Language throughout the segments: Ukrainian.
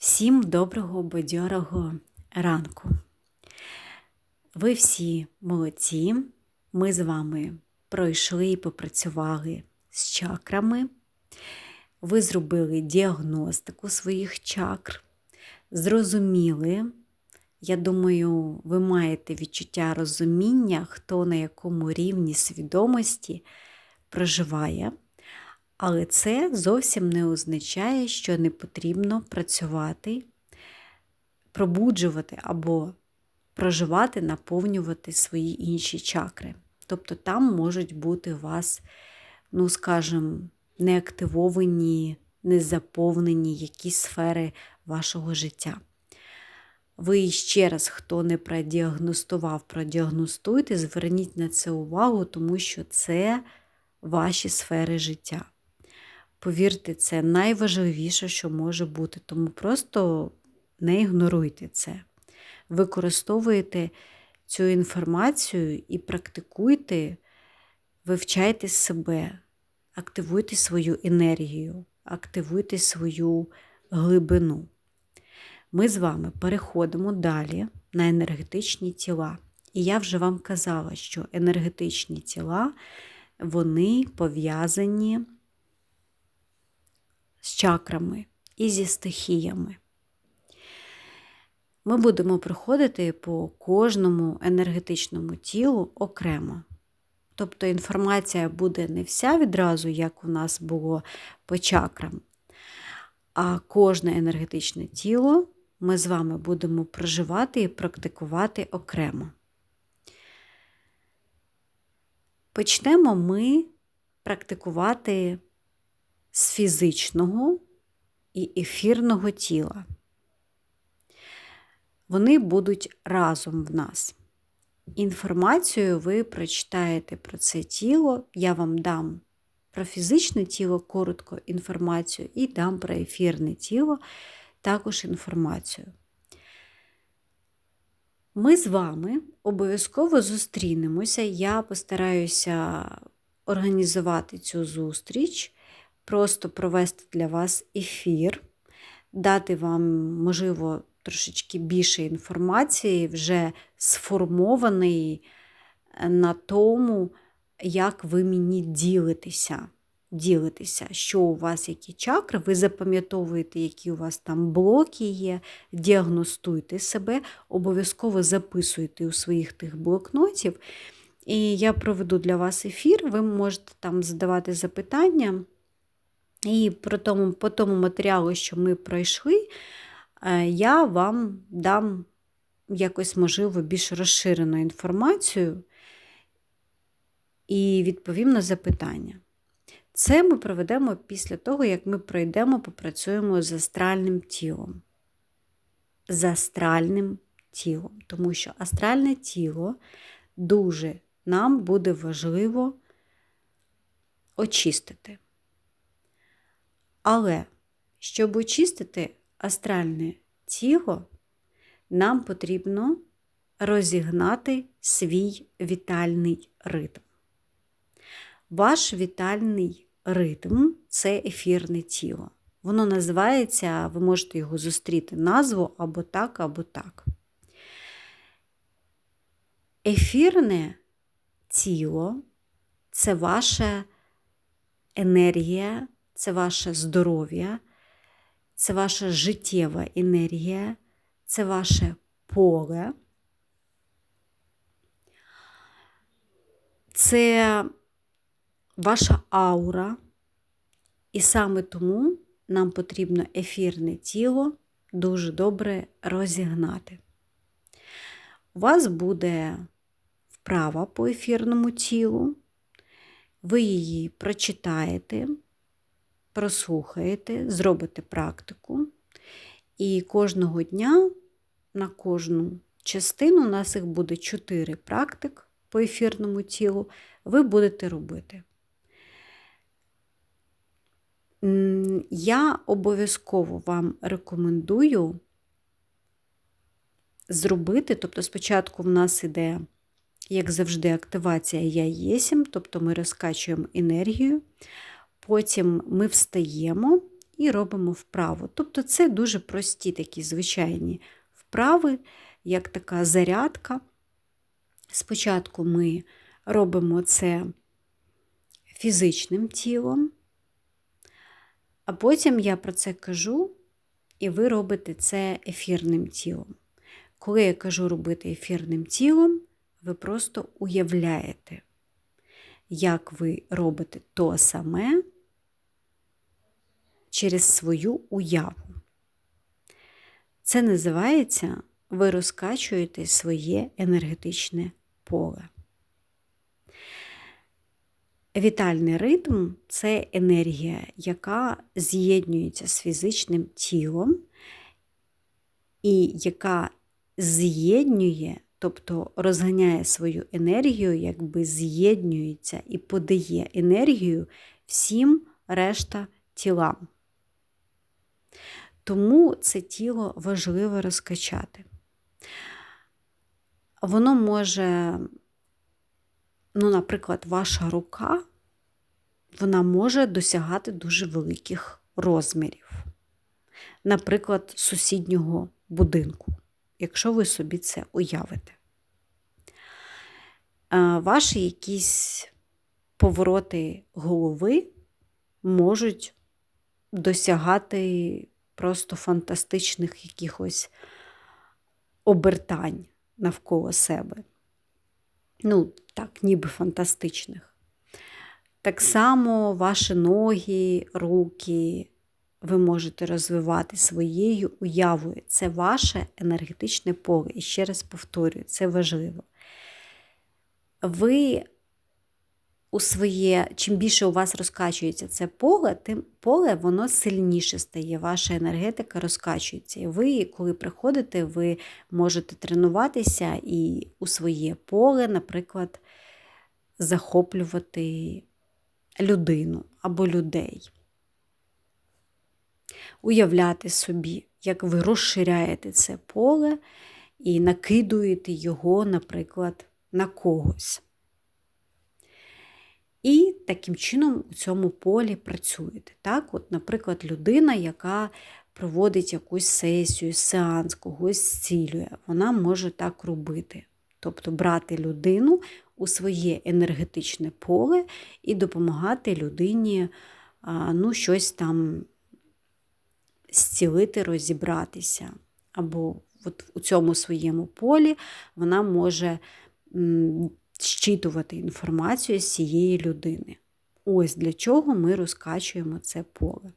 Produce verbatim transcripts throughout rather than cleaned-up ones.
Всім доброго, бадьорого ранку. Ви всі молодці. Ми з вами пройшли і попрацювали з чакрами. Ви зробили діагностику своїх чакр. Зрозуміли, я думаю, ви маєте відчуття розуміння, хто на якому рівні свідомості проживає. Але це зовсім не означає, що не потрібно працювати, пробуджувати або проживати, наповнювати свої інші чакри. Тобто там можуть бути у вас, ну скажімо, неактивовані, незаповнені якісь сфери вашого життя. Ви ще раз, хто не продіагностував, продіагностуйте, зверніть на це увагу, тому що це ваші сфери життя. Повірте, це найважливіше, що може бути, тому просто не ігноруйте це. Використовуйте цю інформацію і практикуйте, вивчайте себе, активуйте свою енергію, активуйте свою глибину. Ми з вами переходимо далі на енергетичні тіла. І я вже вам казала, що енергетичні тіла, вони пов'язані з чакрами і зі стихіями. Ми будемо проходити по кожному енергетичному тілу окремо. Тобто інформація буде не вся відразу, як у нас було по чакрам, а кожне енергетичне тіло ми з вами будемо проживати і практикувати окремо. Почнемо ми практикувати з фізичного і ефірного тіла. Вони будуть разом в нас. Інформацію ви прочитаєте про це тіло, я вам дам про фізичне тіло коротко інформацію і дам про ефірне тіло також інформацію. Ми з вами обов'язково зустрінемося, я постараюся організувати цю зустріч, просто провести для вас ефір, дати вам, можливо, трошечки більше інформації, вже сформованої на тому, як ви мені ділитеся. Ділитеся, що у вас, які чакри, ви запам'ятовуєте, які у вас там блоки є, діагностуйте себе, обов'язково записуйте у своїх тих блокнотів. І я проведу для вас ефір, ви можете там задавати запитання. І по тому, по тому матеріалу, що ми пройшли, я вам дам якось, можливо, більш розширену інформацію і відповім на запитання. Це ми проведемо після того, як ми пройдемо, попрацюємо з астральним тілом. З астральним тілом. Тому що астральне тіло дуже нам буде важливо очистити. Але, щоб очистити астральне тіло, нам потрібно розігнати свій вітальний ритм. Ваш вітальний ритм – це ефірне тіло. Воно називається, ви можете його зустріти назву або так, або так. Ефірне тіло – це ваша енергія, це ваше здоров'я, це ваша життєва енергія, це ваше поле. Це ваша аура. І саме тому нам потрібно ефірне тіло дуже добре розігнати. У вас буде вправа по ефірному тілу. Ви її прочитаєте, прослухаєте, зробите практику. І кожного дня на кожну частину, у нас їх буде чотири практик по ефірному тілу, ви будете робити. Я обов'язково вам рекомендую зробити, тобто спочатку в нас іде, як завжди, активація «Я єсмь», тобто ми розкачуємо енергію, потім ми встаємо і робимо вправо. Тобто це дуже прості такі звичайні вправи, як така зарядка. Спочатку ми робимо це фізичним тілом, а потім я про це кажу, і ви робите це ефірним тілом. Коли я кажу робити ефірним тілом, ви просто уявляєте, як ви робите то саме через свою уяву. Це називається ви розкачуєте своє енергетичне поле. Вітальний ритм – це енергія, яка з'єднується з фізичним тілом і яка з'єднує, тобто розганяє свою енергію, якби з'єднується і подає енергію всім решта тілам. Тому це тіло важливо розкачати. Воно може, ну, наприклад, ваша рука, вона може досягати дуже великих розмірів. Наприклад, сусіднього будинку, якщо ви собі це уявите. Ваші якісь повороти голови можуть досягати просто фантастичних якихось обертань навколо себе. Ну, так, ніби фантастичних. Так само ваші ноги, руки ви можете розвивати своєю уявою. Це ваше енергетичне поле. І ще раз повторюю, це важливо. Ви у своє, чим більше у вас розкачується це поле, тим поле воно сильніше стає, ваша енергетика розкачується. І ви, коли приходите, ви можете тренуватися і у своє поле, наприклад, захоплювати людину або людей. Уявляти собі, як ви розширяєте це поле і накидуєте його, наприклад, на когось. І таким чином у цьому полі працюєте. Так? От, наприклад, людина, яка проводить якусь сесію, сеанс, когось зцілює, вона може так робити. Тобто брати людину у своє енергетичне поле і допомагати людині ну, щось там зцілити, розібратися. Або от у цьому своєму полі вона може зчитувати інформацію з цієї людини. Ось для чого ми розкачуємо це поле.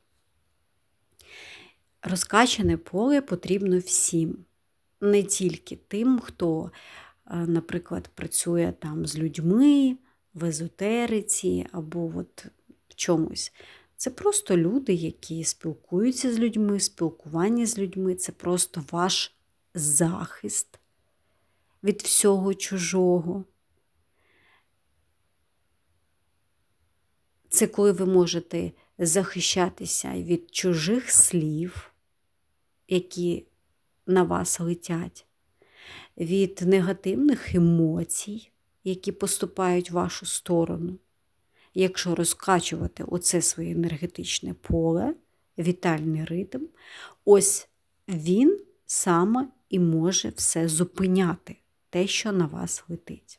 Розкачане поле потрібно всім. Не тільки тим, хто, наприклад, працює там з людьми, в езотериці або от в чомусь. Це просто люди, які спілкуються з людьми, спілкування з людьми. Це просто ваш захист від всього чужого. Це коли ви можете захищатися від чужих слів, які на вас летять, від негативних емоцій, які поступають в вашу сторону. Якщо розкачувати оце своє енергетичне поле, вітальний ритм, ось він саме і може все зупиняти, те, що на вас летить.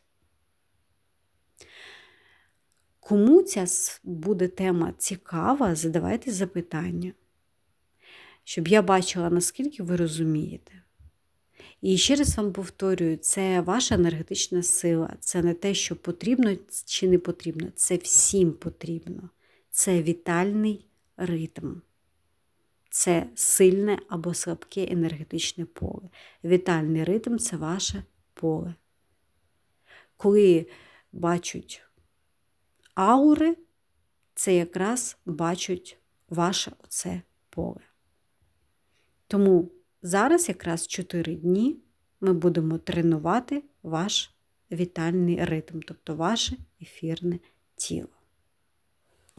Кому ця буде тема цікава, задавайте запитання, щоб я бачила, наскільки ви розумієте. І ще раз вам повторюю, це ваша енергетична сила, це не те, що потрібно чи не потрібно, це всім потрібно. Це вітальний ритм. Це сильне або слабке енергетичне поле. Вітальний ритм – це ваше поле. Коли бачать аури, це якраз бачать ваше оце поле. Тому зараз якраз чотири дні ми будемо тренувати ваш вітальний ритм, тобто ваше ефірне тіло.